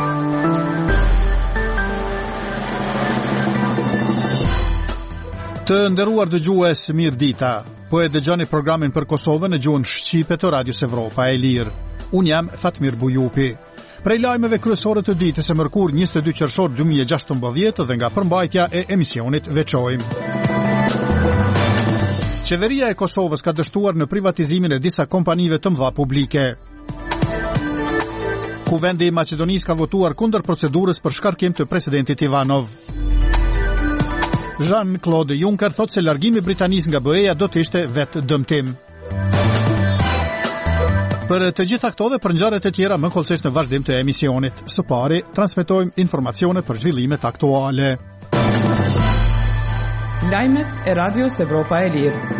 Të nderuar dëgjues, mirë dita. Po e dëgjoni programin për Kosovën në gjuhën shqipe të Radios Evropa e Lirë. Unë jam Fatmir Bujupi. Prej lajmeve kryesore të ditës e mërkur 22 qershor 2016 dhe nga përmbajtja e emisionit veçojmë. Qeveria e Kosovës ka dështuar në privatizimin e disa kompanive të mëdha publike. Kuvendi i Maqedonisë ka votuar kundër procedurës për shkarkim të presidentit Ivanov. Jean-Claude Juncker thot se largimi britanisë nga BE-ja do të ishte vetë dëmtim. Për të gjitha këto dhe për ngjarjet e tjera më kollësisht në vazhdim të emisionit. Së pari, transmetojmë informacione për zhvillimet aktuale. Lajmet e Radios Evropa e Lirë.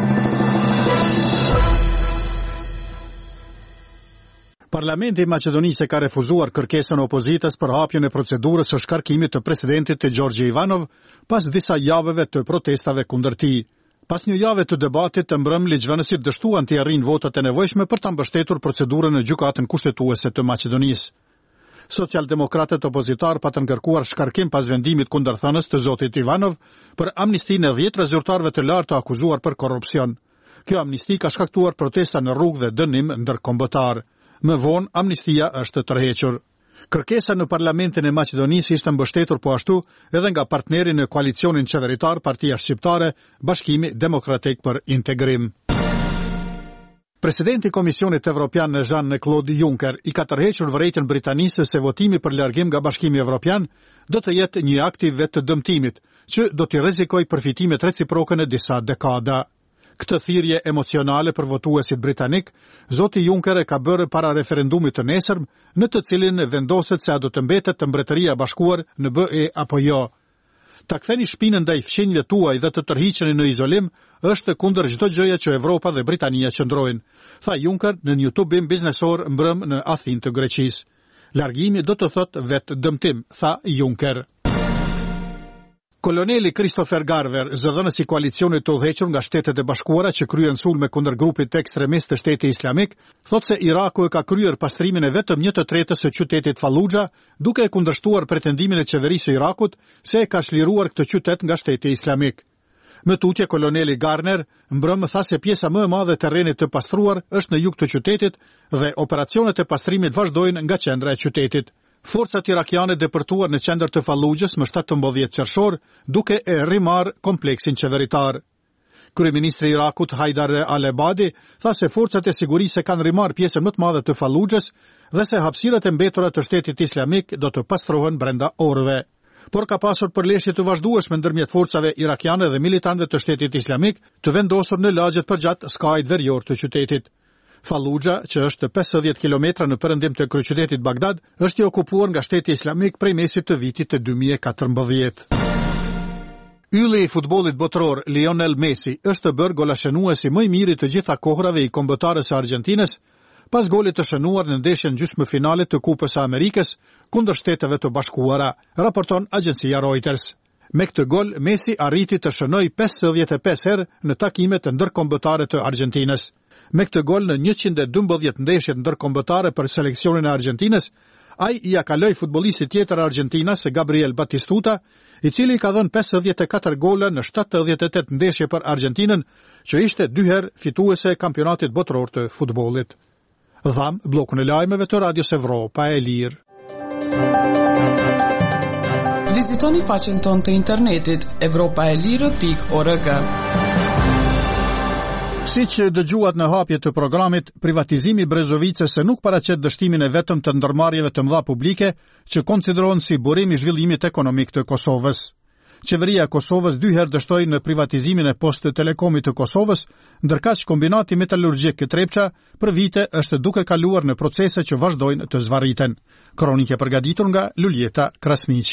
Parlamenti i Maqedonisë ka refuzuar kërkesën e opozitës për hapjen e procedurës së shkarkimit të presidentit të Gjorgji Ivanov pas disa javëve të protestave kundër tij. Pas një jave të debatit të mbrëm, ligjvënësit dështuan të arrijnë votat e nevojshme për ta mbështetur procedurën në gjykatën kushtetuese të Maqedonisë. Socialdemokratët opozitar pa të kërkuar shkarkim pas vendimit kundërthënës të zotit Ivanov për amnistinë e 10 zyrtarëve të lartë të akuzuar për korrupsion. Kjo amnisti ka shkaktuar protesta në rrugë dhe dënim ndërkombëtar. Më vonë, amnistia është tërhequr. Kërkesa në Parlamentin e Maqedonisë ishte mbështetur po ashtu edhe nga partneri në koalicionin qeveritar Partia Shqiptare, Bashkimi Demokratik për Integrim. Presidenti i Komisionit Evropian Jean-Claude Juncker i ka tërhequr vërejtjen britanisë se votimi për largim nga Bashkimi Evropian do të jetë një akt i vetë dëmtimit, që do të rrezikojë përfitimet reciproke në disa dekada. Këtë thirrje emocionale për votuesit britanik, zoti Juncker e ka bërë para referendumit të nesërm, në të cilin vendoset se a do të mbetet të Mbretëria e Bashkuar në BE apo jo. Ta ktheni shpinën ndaj fqinjve tuaj dhe të tërhiqeni në izolim është kundër çdo gjëje që Evropa dhe Britania qëndrojnë, tha Juncker në një tubim biznesor mbrëm në Athinë të Greqisë. Largimi do të thotë vetë dëmtim, tha Juncker. Koloneli Christopher Garver, zëdhënës i koalicionit të udhëhequr nga Shtetet e Bashkuara që kryen sulme kundër grupit ekstremist të Shtetit Islamik, thot se Iraku e ka kryer pastrimin e vetëm 1/3 së qytetit Fallujah, duke e kundërshtuar pretendimin e qeverisë së Irakut se e ka shliruar këtë qytet nga Shteti Islamik. Më tutje, koloneli Garner mbrëm tha se pjesa më e madhe e terrenit të pastruar është në jug të qytetit dhe operacionet e pastrimit vazhdojnë nga qendra e qytetit. Forcat irakiane depërtuar në qendër të Fallujës më 17 qershor, duke e rrimarrë kompleksin qeveritar. Kryeministri i Irakut Haidar al-Ebadi tha se forcat e sigurisë kanë rrimarrë pjesën më të madhe të Fallujës dhe se hapësirat e mbetura të Shtetit Islamik do të pastrohen brenda orëve. Por ka pasur përleshje të vazhdueshme ndërmjet forcave irakiane dhe militantëve të Shtetit Islamik të vendosur në lagjet përgjatë skajit verior të qytetit. Fallujah, që është 50 kilometra në perëndim të kryeqytetit Bagdad, është i okupuar nga Shteti Islamik prej mesit të vitit të 2014. Ylli i futbollit botëror Lionel Messi është bërë golashenuesi më i miri të gjitha kohërave i kombëtarës së Argjentinës, pas golit të shënuar në ndeshjen gjysmëfinale të Kupës së Amerikës kundër Shteteve të Bashkuara, raporton agjencia Reuters. Me këtë gol, Messi arriti të shënojë 55 herë në takimet ndërkombëtare të Argjentinës. Me këtë gol në 112 ndeshjet ndërkombëtare për seleksionin e Argjentinës, ai ja kaloi futbollistit tjetër Argjentinas, Gabriel Batistuta, i cili ka dhënë 54 gola në 78 ndeshje për Argjentinën, që ishte 2 herë fituese e kampionatit botëror të futbollit. Dham bllokun e lajmeve të Radios Evropa e Lirë. Vizitoni faqen tonë të internetit evropaelire.org. Si që dëgjuat në hapje të programit, privatizimi i Brezovicës nuk paraqet dështimin e vetëm të ndërmarrjeve të mëdha publike që konsiderohen si burim i zhvillimit ekonomik të Kosovës. Qeveria e Kosovës 2 herë dështoi në privatizimin e Poste Telekomit të Kosovës, ndërkaq kombinati metalurgjik Trepça për vite është duke kaluar në procese që vazhdojnë të zvarriten. Kronikë përgatitur nga Luljeta Krasniqi.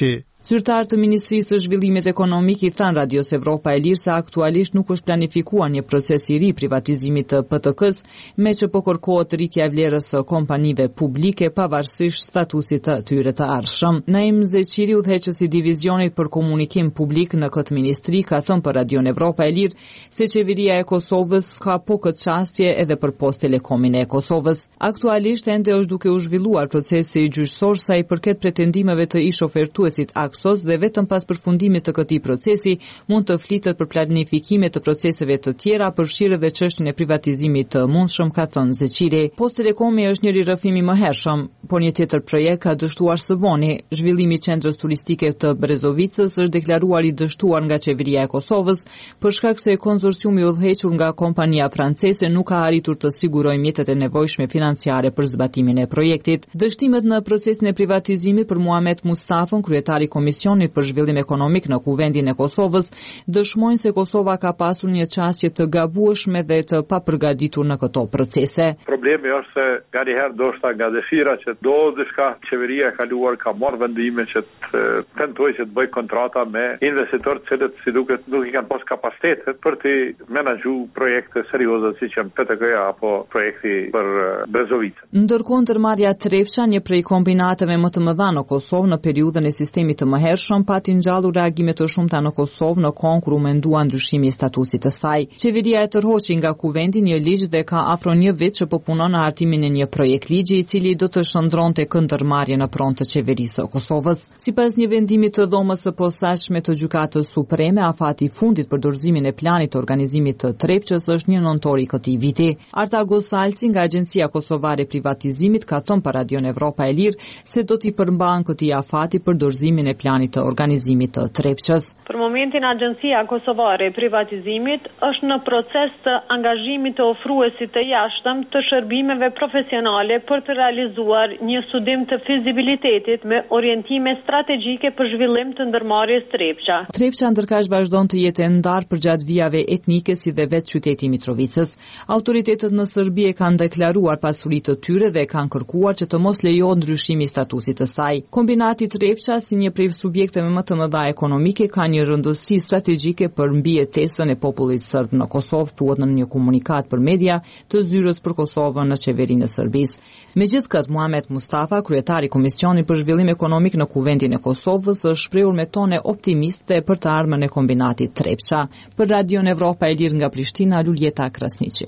Zyrtar të Ministrisë së Zhvillimit Ekonomik i thanë Radios Evropa e Lirë se aktualisht nuk është planifikuar një proces i ri privatizimit të PTK-s, me që po kërkohet rritja e vlerës së kompanive publike pavarësisht statusit të tyre të ardhshëm. Naim Zeqiri, udhëheqësi i divizionit për komunikim publik në këtë ministri, ka thënë për Radion Evropa e Lirë se qeveria e Kosovës ka po këtë çastje edhe për Post Telekomin e Kosovës. Aktualisht ende është duke u zhvilluar procesi gjyqësor sa i përket pretendimeve të ish ofertuesit Aksos dhe vetëm pas përfundimit të këtij procesi mund të flitet për planifikime të proceseve të tjera, përfshirë edhe çështjen e privatizimit të mundshëm, ka thënë Zeqiri. Post Telekomi është njëri rrëfim i mëhershëm, por një tjetër projekt ka dështuar së voni. Zhvillimi i qendrës turistike të Brezovicës është deklaruar i dështuar nga qeveria e Kosovës për shkak se konsorciumi udhëhequr nga kompania franceze nuk ka arritur të sigurojë mjetet e nevojshme financiare për zbatimin e projektit. Dështimet në procesin e privatizimit për Muhamet Mustafën, kryetari Komisionit për Zhvillim Ekonomik në Kuvendin e Kosovës, dëshmojnë se Kosova ka pasur një çastje të gabueshme dhe të papërgatitur në këto procese. Problemi është se nganjëherë ndoshta nga dëshira që do diçka qeveria e kaluar ka marrë vendime që të tentojë që të bëjë kontrata me investitorë të cilët si duket nuk i kanë pas kapacitetet për të menaxhu projekte serioze siç janë PTK-ja apo projekti për Brezovicën. Ndërkohë ndërmarrja Trepça, një prej kombinateve më të mëdha në Kosovë në periudhën e sistemit të mëhershëm, pati ngjallur reagime të shumta në Kosovë në kohën kur u mendua ndryshimi i statusit të saj. Qeveria e tërhoqi nga kuvendi një ligj dhe ka afro një vit që po punon në hartimin e një projekt ligji i cili do të shndronte këndërmarrje në pronë të qeverisë së Kosovës. Sipas një vendimi të dhomës së posaçme të Gjykatës Supreme, afati i fundit për dorëzimin e planit të organizimit të Trepçës është 1 nëntor i këtij viti. Arta Gosalci nga Agjencia Kosovare e Privatizimit ka thënë për Radion Evropa e Lirë se do t'i përmban këtij afati për dorëzimin e planit të organizimit të Trepçës. Për momentin Agjencia Kosovare e Privatizimit është në proces të angazhimit të ofruesit të jashtëm të shërbimeve profesionale për të realizuar një studim të fizibilitetit me orientime strategjike për zhvillim të ndërmarrjes Trepça. Trepça ndërkaq vazhdon të jetë e ndarë përgjatë vijave etnike si dhe vetë qyteti i Mitrovicës. Autoritetet në Serbi e kanë deklaruar pasuritë të tyre dhe kanë kërkuar që të mos lejohet ndryshimi i statusit të saj. Kombinati Trepça, si një prej subjekteve më të mëdha ekonomike, ka një rëndësi strategjike për mbijetesën e popullit serb në Kosovë, thuhet në një komunikat për media të zyrës për Kosovën në qeverinë e Serbisë. Megjithatë, Muhamet Mustafa, kryetari i Komisionit për Zhvillim Ekonomik në Kuvendin e Kosovës, është shprehur me tone optimiste për të ardhmen e kombinatit Trepça. Për Radion Evropa e Lirë nga Prishtina, Luljeta Krasniqi.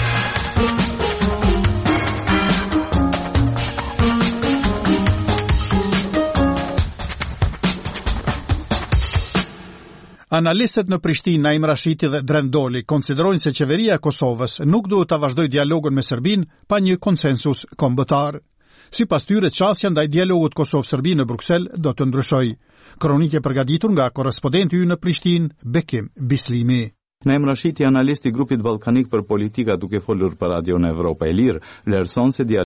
Analistët në Prishtinë, Naim Rashiti dhe Drendoli, konsiderojnë se qeveria e Kosovës nuk duhet ta vazhdojë dialogun me Serbinë pa një konsensus kombëtar. Sipas tyre, çësia ndaj dialogut Kosovë-Serbi në Bruksel do të ndryshojë. Kronikë përgatitur nga korrespondenti ynë në Prishtinë, Bekim Bislimi. Naim Rashiti, analist i grupit ballkanik për politika, duke folur për Radion Evropa e Lirë, vlerëson se